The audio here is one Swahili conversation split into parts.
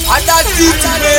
And that's it,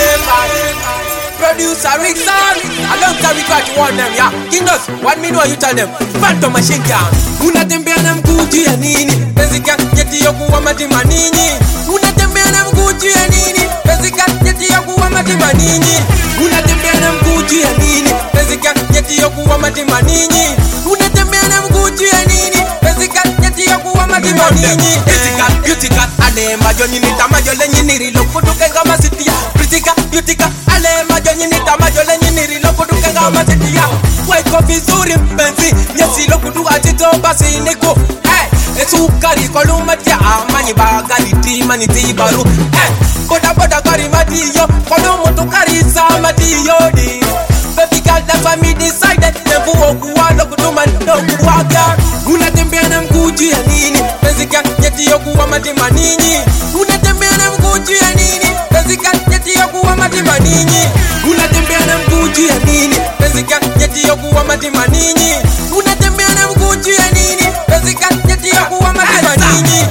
man. Producer Rickson, I don't carry what you want them, yeah. Kingdos, what me know you tell them. Phantom machine gun. Unatembea na mkuju ya nini? Pezika yeti yokuwa matima nini? Unatembea na mkuju ya nini? Pezika yeti yokuwa matima nini? Unatembea na mkuju ya nini? Pezika yeti yokuwa matima nini? Unatembea na mkuju ya nini? Pezika yeti yokuwa matima nini? Pezika, yutika, ale majo nini tamajo lenyi nirilo kutuke ngama sitia. Pritika, yutika, ale majo nini tamajo lenyi nirilo kutuke ngama sitia. Weko vizuri mpenzi, nyesi lokutu atito basi niko. Esukari kolumatia amanyi bagali tima nitibaru. Boda boda kari matiyo, kolumu tukari sa matiyo di. Baby girl, that's why me decided never okuwa lokutuma nokuwaga. Unatembea na mkuju ya nini? Pezika nyeti yokuwa matima nini? Unatembea na mkuju ya nini? Pezika nyeti yokuwa matima nini? Unatembea na mkuju ya nini? Pezika nyeti yokuwa matima nini? Unatembea na mkuju ya nini? Pezika nyeti yokuwa matima nini?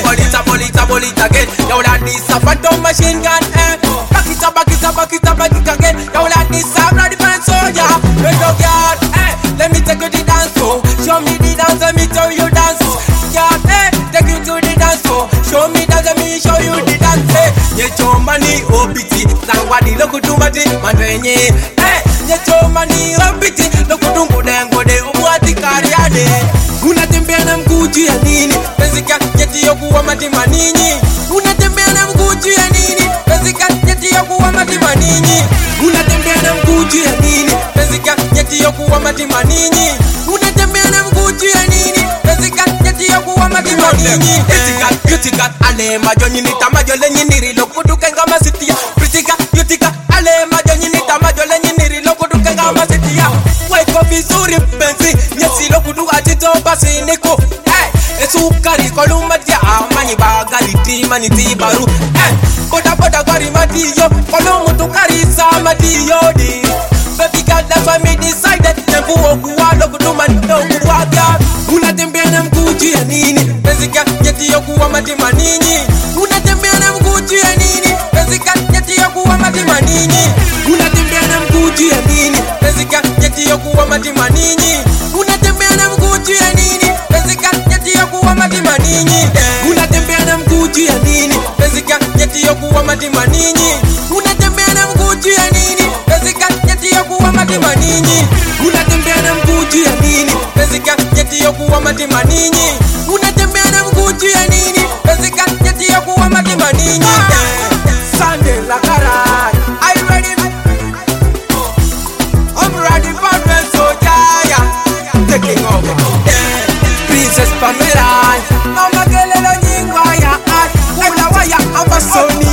Bolita again. Yo that this a phantom machine gun. Back it up again. Yo that this a bloody man soldier. Wait up yard. Let me take you to the dance floor. Show me the dance, let me show you dance. Yard, take you to the dance floor. Show me dance, let me show you the dance. Nyecho mani obiti, sangwadi lokutumati mandenye. Nyecho mani obiti, lokutungu dengode umwati kariade. Unatembea na mkuju ya nini? Pezika yeti yokuwa matima nini? Unatembea na mkuju ya nini? Pezika yeti yokuwa matima nini? Unatembea na mkuju ya nini? Pezika yeti yokuwa matima nini? Unatembea na mkuju ya nini? Pezika yeti yokuwa matima nini? Pezika yutika ale majo nyini tamajo lenyi nirilo kutuke ngama sitia. Pritika yutika ale majo nyini tamajo lenyi nirilo kutuke ngama sitia. Weko vizuri mpenzi, nyesi lokutu atito basi niko. Esukari kolumatia amanyi bagali tima nitibaru. Boda boda kari matiyo, kolumu tukari sa matiyo di. Baby girl, that's why me decided never okuwa lokutuma nokuwaga. Unatembea na mkuju ya nini? Pezika yeti yokuwa matima nini? Unatembea na mkuju ya nini? Pezika yeti yokuwa matima nini? Unatembea na mkuju ya nini? Pezika yeti yokuwa matima nini? Unatembea na mkuju ya nini? Pezika yeti yokuwa matima nini? Unatembea na mkuju ya nini? Pezika yeti yokuwa matima nini? Unatembea na mkuju ya nini? Pezika yeti yokuwa matima nini? Unatembea na mkuju ya nini? Pezika yeti yokuwa matima nini? Unatembea na mkuju ya nini? Pezika yeti yokuwa matima nini? Sunday la karai, are you ready? I'm ready for the soldier, taking over. Princess Pamela, mama gelelo nyingwa ya ula waya amba soni.